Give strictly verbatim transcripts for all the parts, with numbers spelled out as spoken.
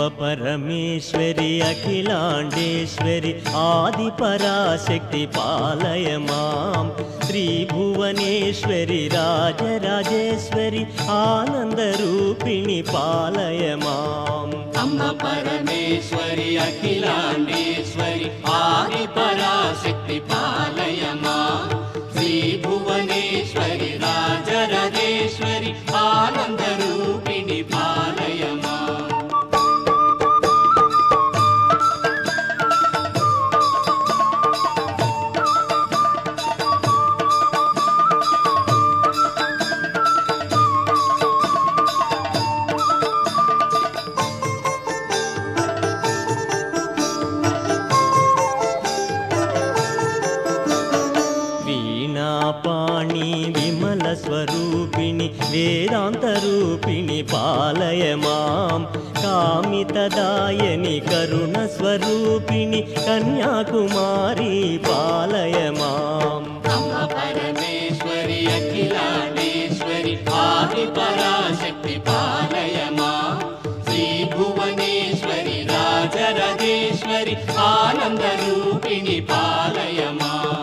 परमेश्वरि अखिलाण्डेश्वरि आदिपराशक्ति पालय मां श्रीभुवनेश्वरि राजराजेश्वरि आनन्दरूपिणि पालय माम् अम्ब परमेश्वरि अखिलाण्डेश्वरि आदिपराशक्ति पालय मां श्रीभुवनेश्वरि राजराजेश्वरि आनन्दरूपिणि पालय माम् पाणि विमल स्वरूपिणि वेदान्तरूपिणि पालय मां कामितदायिनि करुणस्वरूपिणि कन्याकुमारी पालय माम् अम्ब परमेश्वरि अखिलाण्डेश्वरि आदिपराशक्ति पालय मां श्रीभुवनेश्वरि राजराजेश्वरि आनन्दरूपिणि पालय माम्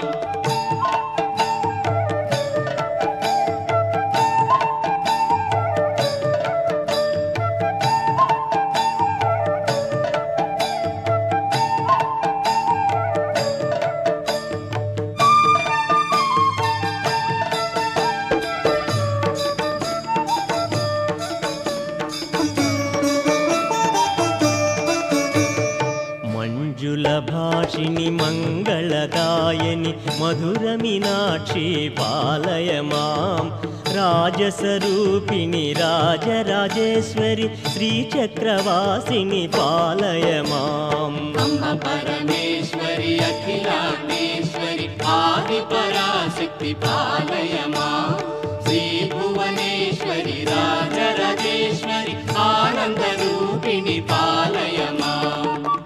भाषिणि मङ्गलदायिनि मधुरमीनाक्षी पालय मां राजसरूपिणि राजराजेश्वरि श्रीचक्रवासिनि पालय माम् अम्ब परमेश्वरि अखिलाण्डेश्वरि आदिपराशक्ति पालय मां श्रीभुवनेश्वरि राजराजेश्वरि आनन्दरूपिणि पालय माम्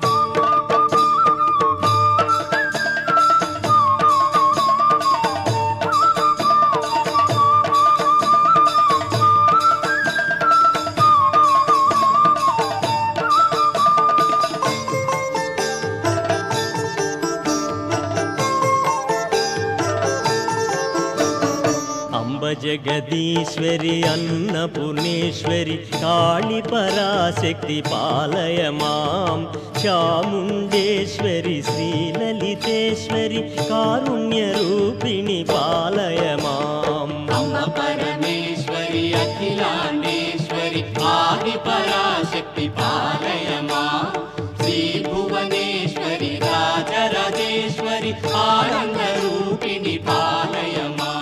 जगदीश्वरि अन्नपूर्णेश्वरि कालिपराशक्ति पालय मां चामुण्डेश्वरि श्रीललितेश्वरि कारुण्यरूपिणि पालय माम् अम्ब परमेश्वरि अखिलाण्डेश्वरि आदिपराशक्ति पालय मां श्रीभुवनेश्वरि राजराजेश्वरि आनन्दरूपिणि पालय माम्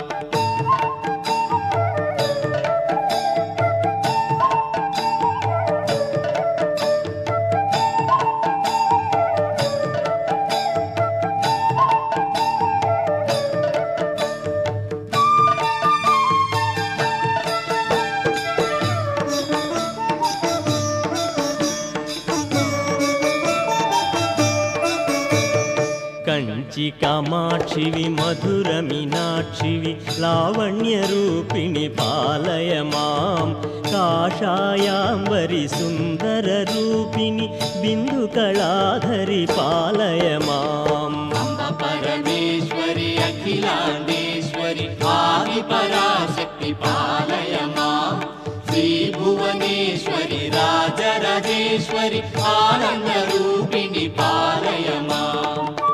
कंची कामाक्षिवि मधुरमीनाक्षिवि लावण्यरूपिणि पालय मां काषायाम्बरि सुन्दररूपिणि बिन्दुकलाधरि पालय माम् अम्ब परमेश्वरि अखिलाण्डेश्वरि आदिपराशक्ति पालय मां श्रीभुवनेश्वरि राजराजेश्वरि आनन्दरूपिणि पालय माम्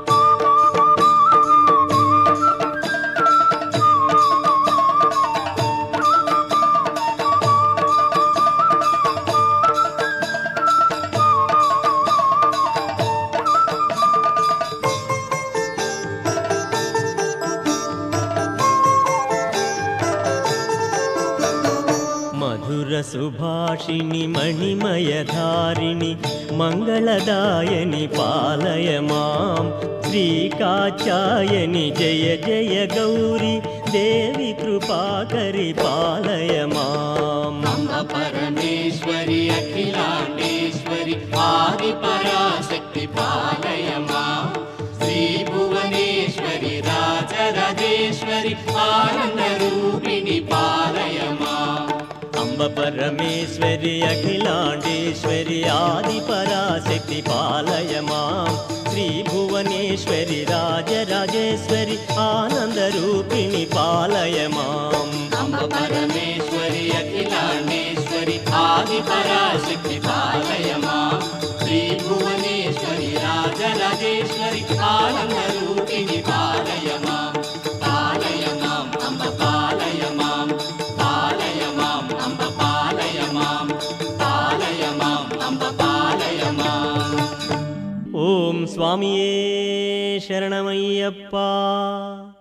सुभाषिणि मणिमयधारिणि मङ्गलदायिनि पालय मां श्रीकात्यायनि जय जय गौरी देवी कृपाकरि पालय माम् अम्ब परमेश्वरि अखिलाण्डेश्वरि आदिपराशक्ति पालय मां श्रीभुवनेश्वरि राजराजेश्वरि आनन्दरूपिणि पालय माम् अम्ब పరమేశ్వరి అఖిలాండేశ్వరి ఆది పరాశక్తి పాలయ మాం శ్రీ భువనేశ్వరి రాజరాజేశ్వరి ఆనందరూపిణి పాలయ మాం అంబ పరమేశ్వరి అఖిలాండేశ్వరి ఆది పరాశక్తి పాలయ మాం శ్రీ భువనేశ్వరి రాజరాజేశ్వరి ఆనందరూపిణి పాలయ మాం పాలయ మాం అంబ పాలయ మాం పాలయ మాం అంబ పాలయ మాం పాలయ మాం అంబ పాలయ మాం. ఓం స్వామియే శరణమయ్యప్ప.